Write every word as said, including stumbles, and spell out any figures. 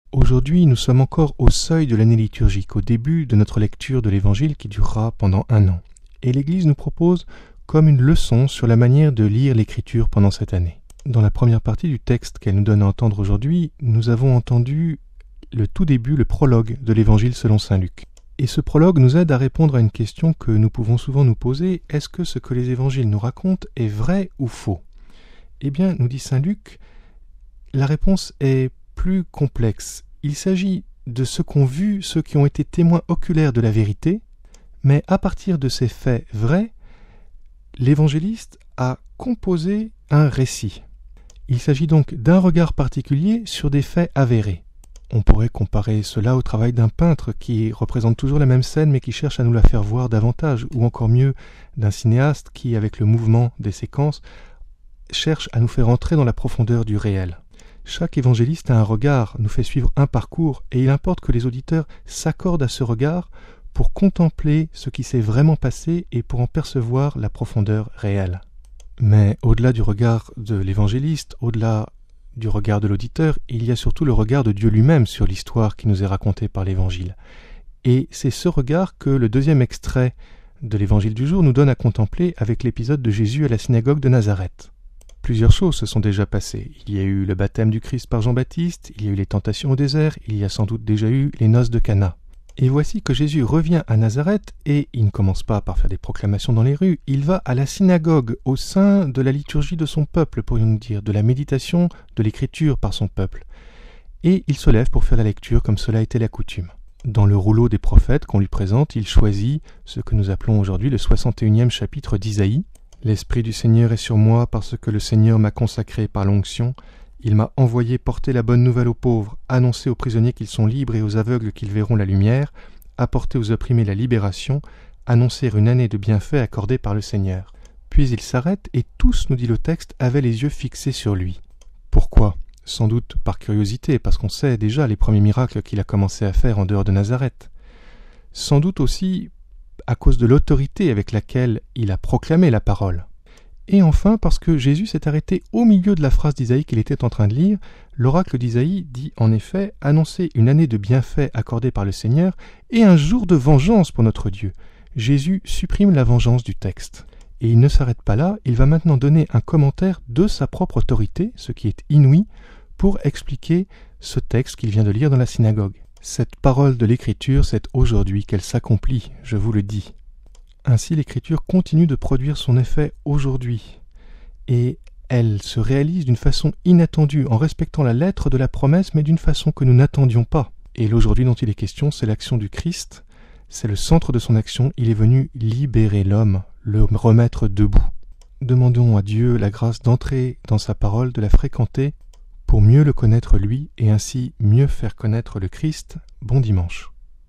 Aujourd'hui, nous sommes encore au seuil de l'année liturgique, au début de notre lecture de l'Évangile qui durera pendant un an. Et l'Église nous propose comme une leçon sur la manière de lire l'Écriture pendant cette année. Dans la première partie du texte qu'elle nous donne à entendre aujourd'hui, nous avons entendu le tout début, le prologue de l'Évangile selon saint Luc. Et ce prologue nous aide à répondre à une question que nous pouvons souvent nous poser, est-ce que ce que les Évangiles nous racontent est vrai ou faux ? Eh bien, nous dit saint Luc, la réponse est plus complexe. Il s'agit de ce qu'ont vu ceux qui ont été témoins oculaires de la vérité, mais à partir de ces faits vrais, l'évangéliste a composé un récit. Il s'agit donc d'un regard particulier sur des faits avérés. On pourrait comparer cela au travail d'un peintre qui représente toujours la même scène mais qui cherche à nous la faire voir davantage, ou encore mieux d'un cinéaste qui, avec le mouvement des séquences, cherche à nous faire entrer dans la profondeur du réel. Chaque évangéliste a un regard, nous fait suivre un parcours, et il importe que les auditeurs s'accordent à ce regard pour contempler ce qui s'est vraiment passé et pour en percevoir la profondeur réelle. Mais au-delà du regard de l'évangéliste, au-delà du regard de l'auditeur, il y a surtout le regard de Dieu lui-même sur l'histoire qui nous est racontée par l'Évangile. Et c'est ce regard que le deuxième extrait de l'Évangile du jour nous donne à contempler avec l'épisode de Jésus à la synagogue de Nazareth. Plusieurs choses se sont déjà passées. Il y a eu le baptême du Christ par Jean-Baptiste, il y a eu les tentations au désert, il y a sans doute déjà eu les noces de Cana. Et voici que Jésus revient à Nazareth et il ne commence pas par faire des proclamations dans les rues, il va à la synagogue, au sein de la liturgie de son peuple, pourrions-nous dire, de la méditation de l'écriture par son peuple. Et il se lève pour faire la lecture comme cela était la coutume. Dans le rouleau des prophètes qu'on lui présente, il choisit ce que nous appelons aujourd'hui le soixante et unième chapitre d'Isaïe. « L'Esprit du Seigneur est sur moi parce que le Seigneur m'a consacré par l'onction. Il m'a envoyé porter la bonne nouvelle aux pauvres, annoncer aux prisonniers qu'ils sont libres et aux aveugles qu'ils verront la lumière, apporter aux opprimés la libération, annoncer une année de bienfaits accordée par le Seigneur. » Puis il s'arrête et tous, nous dit le texte, avaient les yeux fixés sur lui. Pourquoi ? Sans doute par curiosité, parce qu'on sait déjà les premiers miracles qu'il a commencé à faire en dehors de Nazareth. Sans doute aussi à cause de l'autorité avec laquelle il a proclamé la parole. Et enfin, parce que Jésus s'est arrêté au milieu de la phrase d'Isaïe qu'il était en train de lire, l'oracle d'Isaïe dit en effet « annoncer une année de bienfaits accordée par le Seigneur et un jour de vengeance pour notre Dieu ». Jésus supprime la vengeance du texte. Et il ne s'arrête pas là, il va maintenant donner un commentaire de sa propre autorité, ce qui est inouï, pour expliquer ce texte qu'il vient de lire dans la synagogue. Cette parole de l'Écriture, c'est aujourd'hui qu'elle s'accomplit, je vous le dis. Ainsi, l'Écriture continue de produire son effet aujourd'hui. Et elle se réalise d'une façon inattendue, en respectant la lettre de la promesse, mais d'une façon que nous n'attendions pas. Et l'aujourd'hui dont il est question, c'est l'action du Christ. C'est le centre de son action. Il est venu libérer l'homme, le remettre debout. Demandons à Dieu la grâce d'entrer dans sa parole, de la fréquenter, pour mieux le connaître lui et ainsi mieux faire connaître le Christ. Bon dimanche.